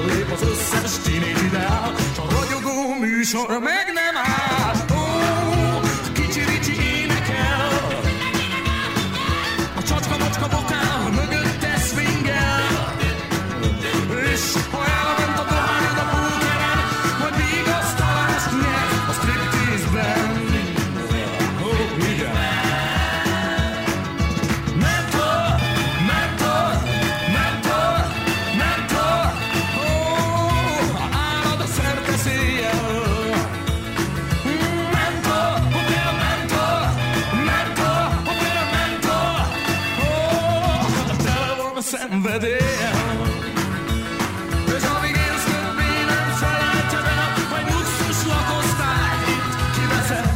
lép az összes teenage ideál, s a ragyogó műsor meg nem áll. Ó, kicsi-ricsi énekel, a csacska-macska vokál mögötte swingel, és ha elment a dohányod a pókeren, majd vigasztalást nyer a striptease-ben. Ó, igen. Mentor, mentor, mentor, mentor, ó, árad a szerteszéjjel. Mentor, hotel, mentor, mentor, hotel, mentor, ó, tele van a szenvedéllyel. És amíg élsz többé nem felejted el, majd luxus lakosztályt itt kiveszed.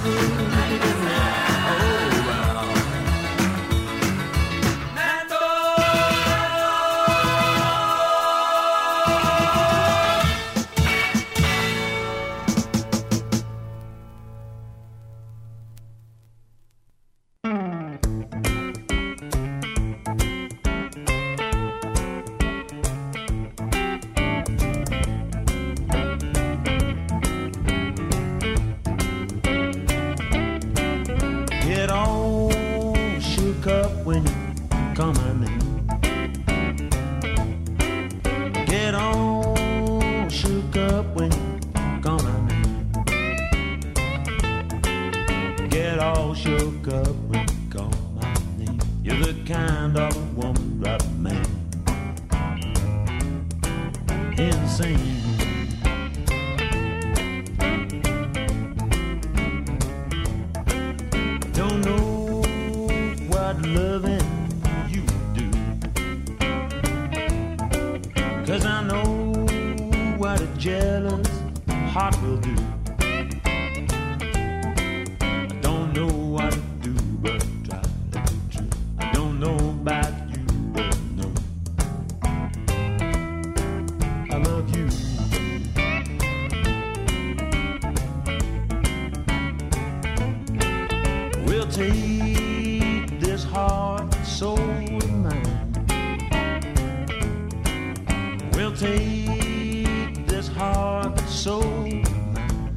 Get all shook up when you call my name. Get all shook up when you call my name. Get all shook up when you call my name. You're the kind of a woman drive a man insane. Don't know what loving you do, 'cause I know what a jealous heart will do. I don't know what to do but try to be true. I don't know about you but know I love you. We'll take this heart and soul of mine. We'll take this heart and soul of mine.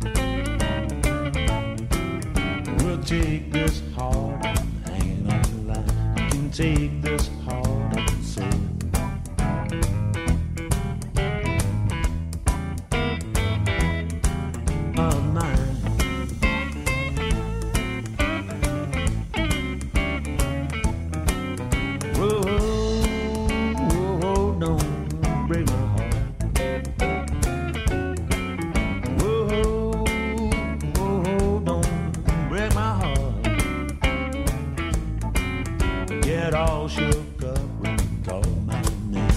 We'll take this heart and hang it on the line. You can take this heart and soul of mine. Whoa, don't break my heart. Whoa, don't break my heart. Get all shook up when you call my name.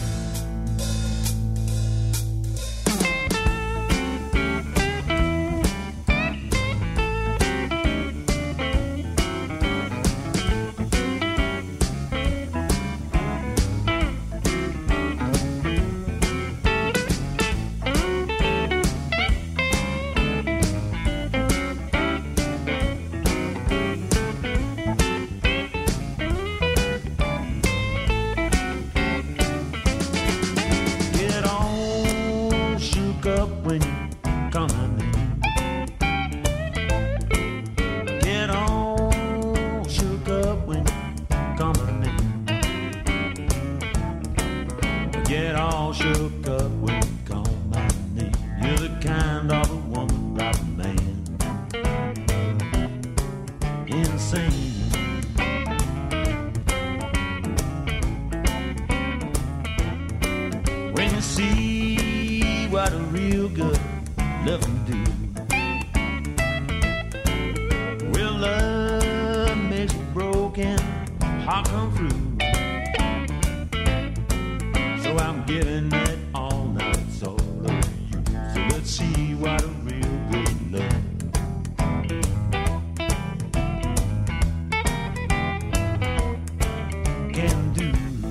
Get all shook up when you call my name. Get all shook up when you call my name. Get all shook up when you call my name. You're the kind of a woman drive a man insane. When you see what a real good love can do, real love makes a broken heart come through. So I'm giving it all now, it's all of you. So let's see what a real good love can do.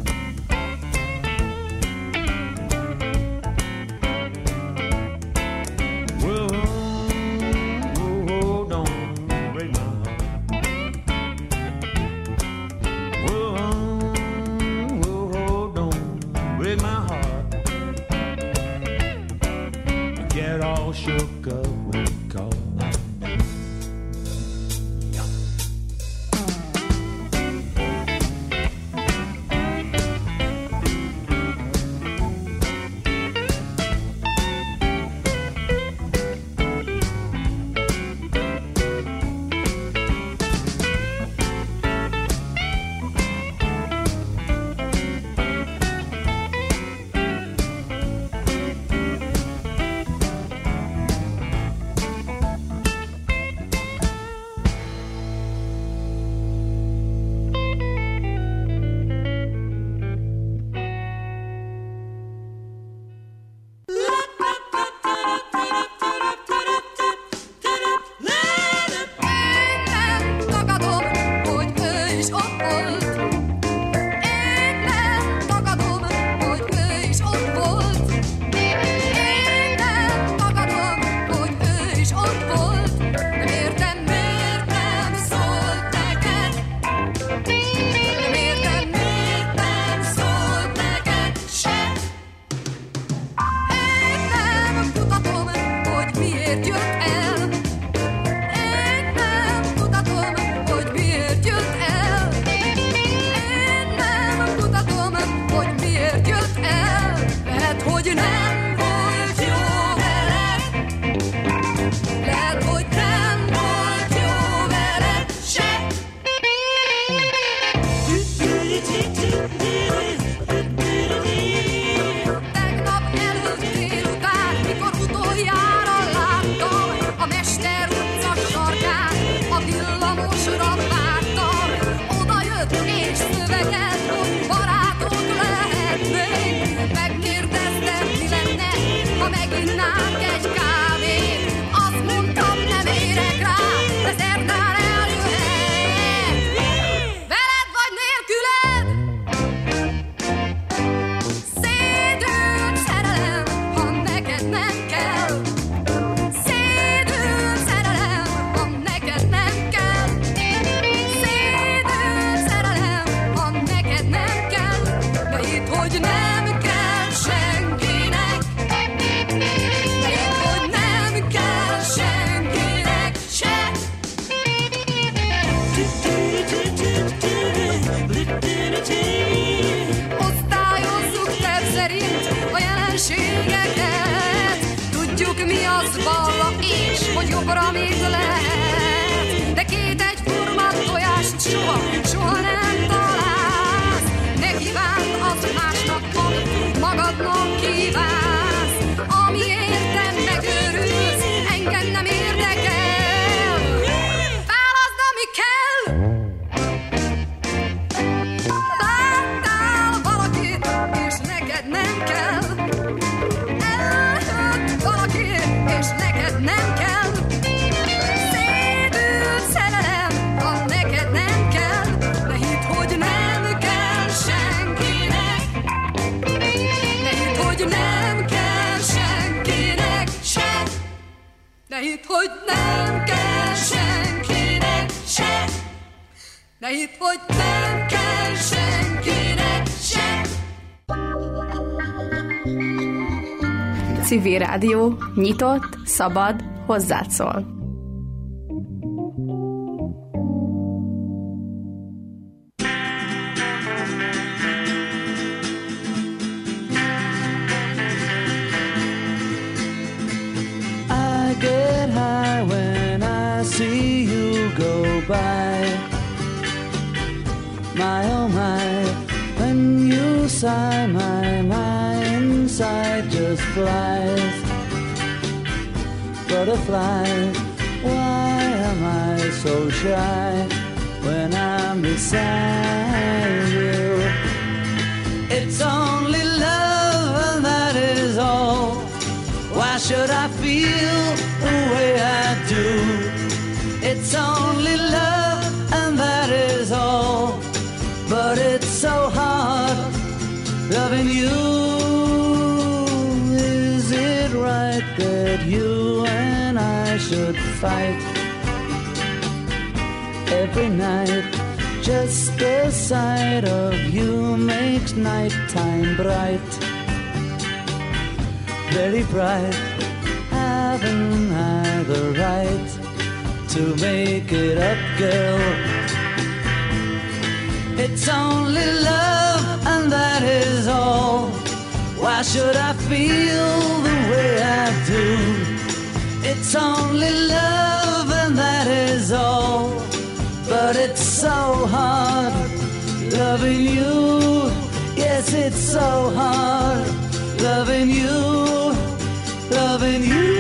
Whoa, don't break my heart. Whoa, don't break my heart. shook up when he called my name. Civil Rádió, nyitott, szabad, hozzád szól. I get high when I see you go by. My oh my, when you sigh, my inside just flies. Butterflies, why am I so shy when I'm beside you? It's only love and that is all. Why should I feel the way I do? It's only love and that is all. But it's so hard loving you. Is it right that you and I should fight every night? Just the sight of you makes nighttime bright, very bright. haven't had the right to make it up, girl. It's only love and that is all. Why should I feel the way I do? It's only love and that is all. But it's so hard loving you. Yes, it's so hard loving you, loving you.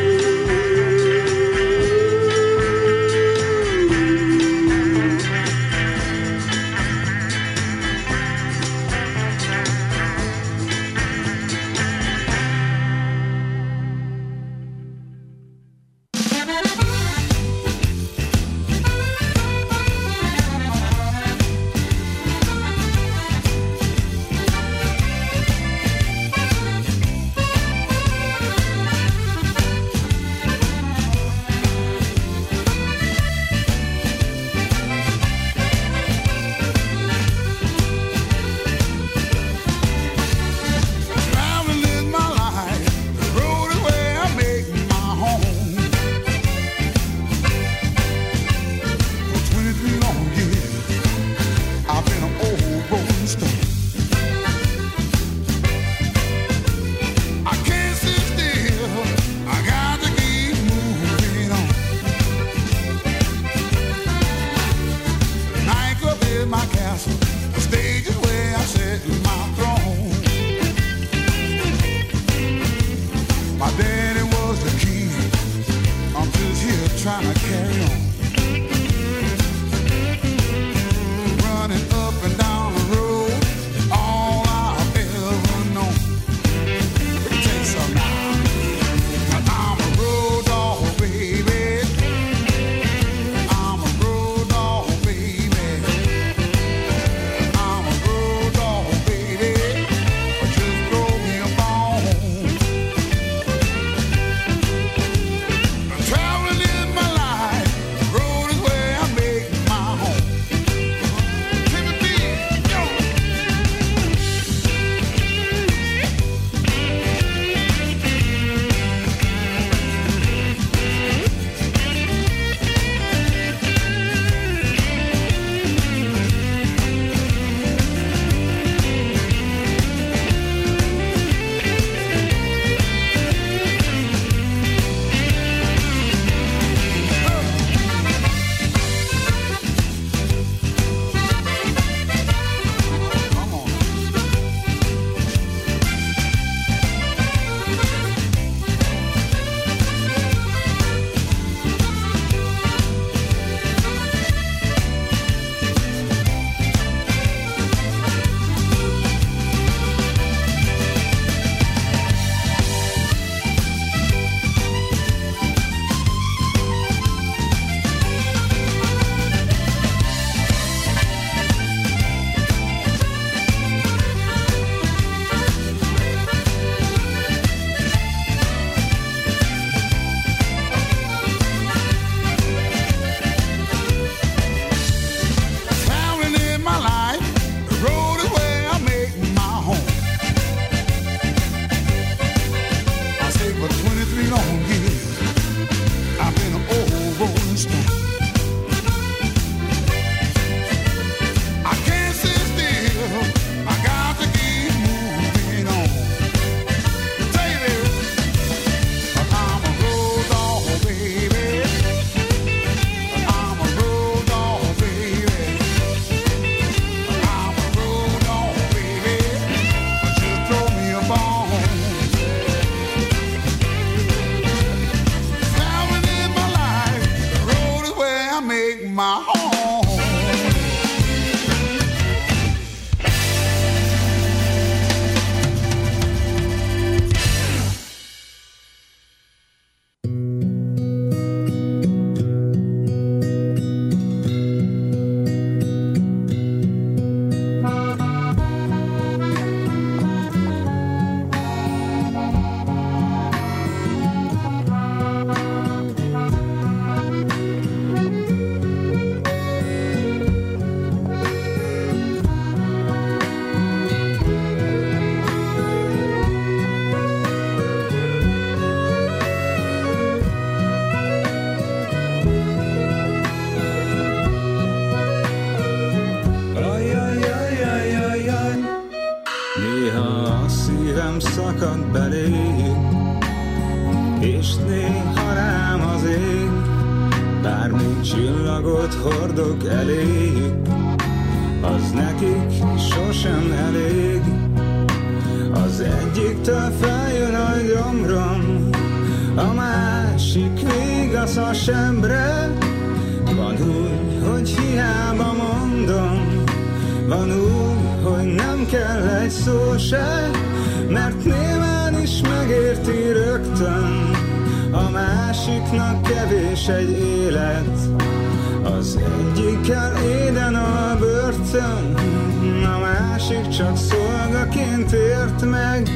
nem szakad beléjük, és néha rám az ég, bármi csillagot hordok eléjük, az nekik sosem elég. Az egyiktől feljön a gyomrom, a másik vigasz a sebre. Van úgy, hogy hiába mondom, van úgy, hogy nem kell egy szó se, mert némán is megérti rögtön, a másiknak kevés egy élet. Az egyikkel éden a börtön, a másik csak szolgaként ért meg.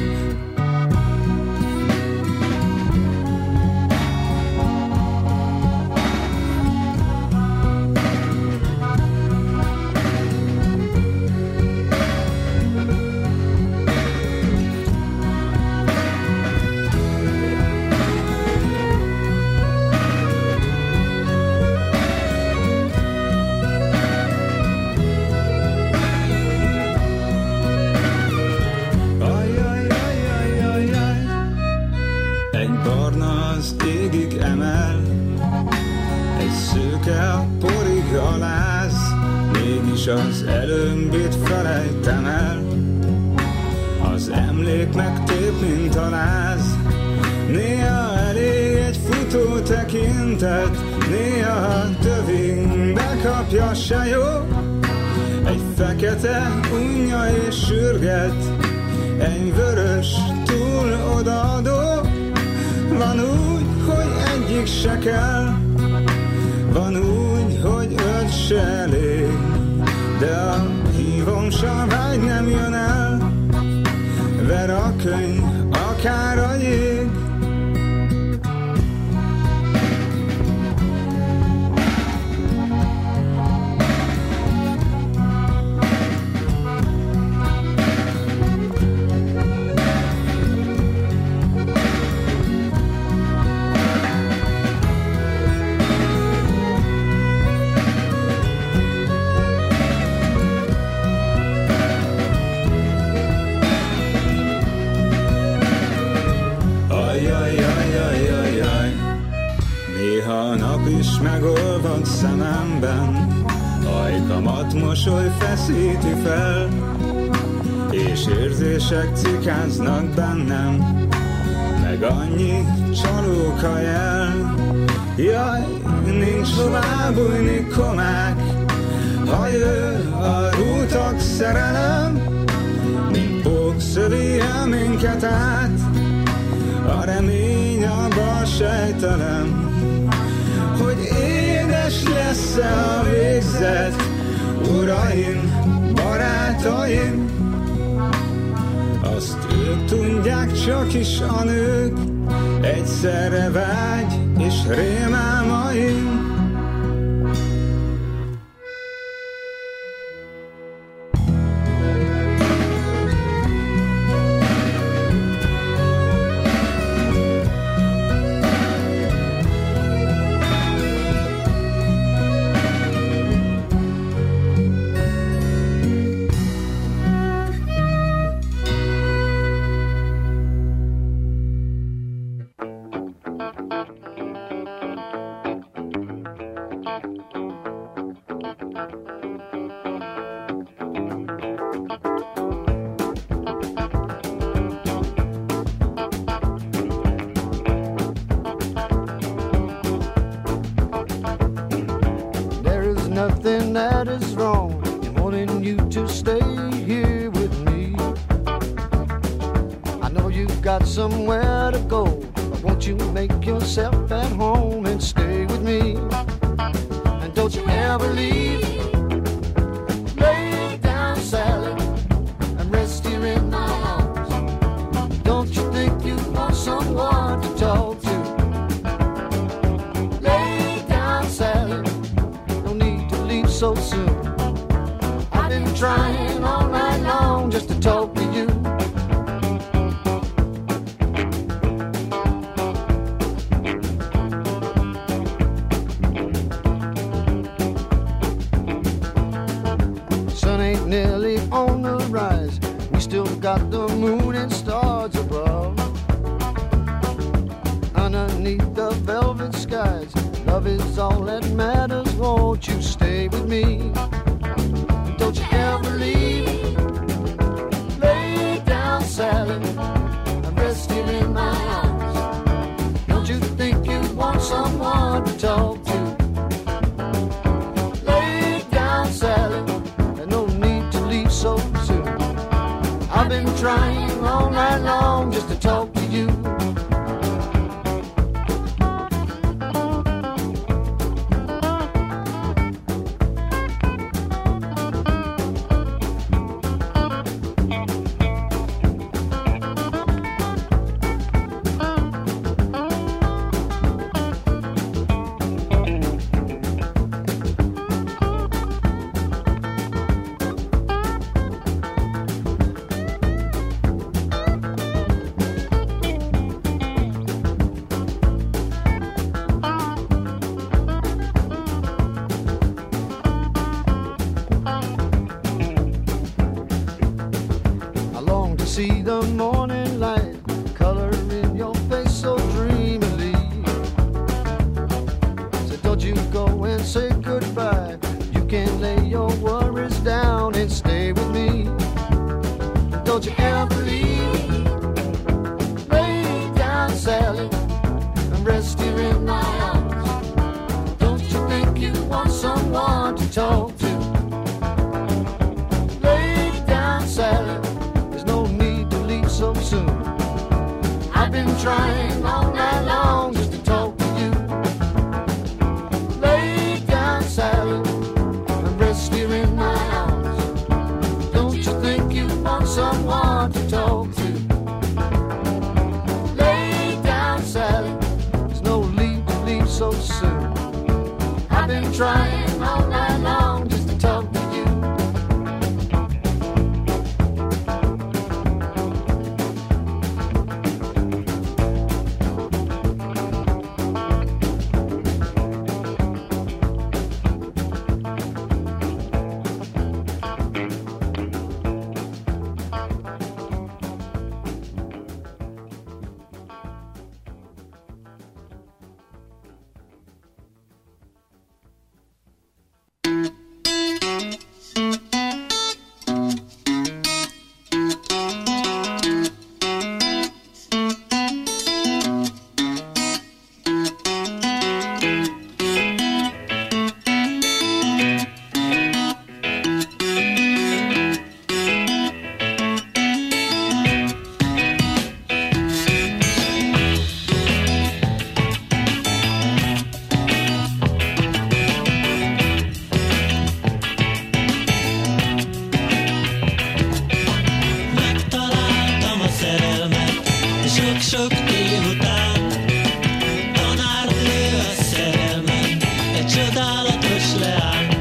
Az előmbét felejtem el, az emlék megtép, mint a láz. Néha elég egy futó tekintet, néha tövig bekapja se jó. Egy fekete unja és sürget, egy vörös túl odaadó. Van úgy, hogy egyik se kell, van úgy, hogy öt se elég. De a hívom s a vágy nem jön el, ver a könyv, akár a jég. Megolvad szememben, ajkamat mosoly feszíti fel, és érzések cikáznak bennem, meg annyi csalóka jel. Jaj, nincs hová bújni komák, ha jön a rútak szerelem, mint pók szövi el minket át, a remény abba sejtelem, hogy édes lesz-e a végzet. Uraim, barátaim, azt ők tudják, csak is a nők, egyszerre vágy és rémálmaim. Nothing that is wrong in wanting you to stay here with me. I know you've got somewhere to go, but won't you make yourself at home and stay with me? And don't you ever leave. Lay down, Sally, and rest here in my arms. Don't you think you want someone to talk to? Lay down, Sally, so soon. I've been trying all night long just to talk to you. is all that matters. Won't you stay with me? Don't you ever leave. Lay down, Sally, and rest here in my arms. Don't you think you want someone to talk to? Lay down, Sally, there's no need to leave so soon. I've been trying all night long just to talk to you. See the morning light, color in your face so dreamily. So don't you go and say goodbye. You can lay your worries down and stay with me. Don't you ever leave. Lay down, Sally, and rest here in my arms. Don't you think you want someone to talk to? Lay down, Sally, so soon. I've been trying all night long just to talk to you. Lay down, Sally, and rest here in my arms. Don't you think you want someone to talk to? Lay down, Sally, there's no need to leave so soon. I've been trying all night long just to talk to you. Sok év után tanárnő a szerelmem, egy csodálatos leány.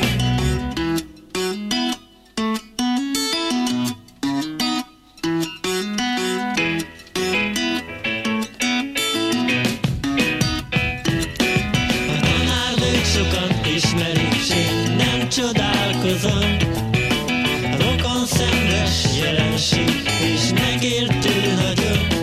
A tanárnőt sokan ismerik, s én nem csodálkozom. Rokon szenves jelenség, és megértő nagyon.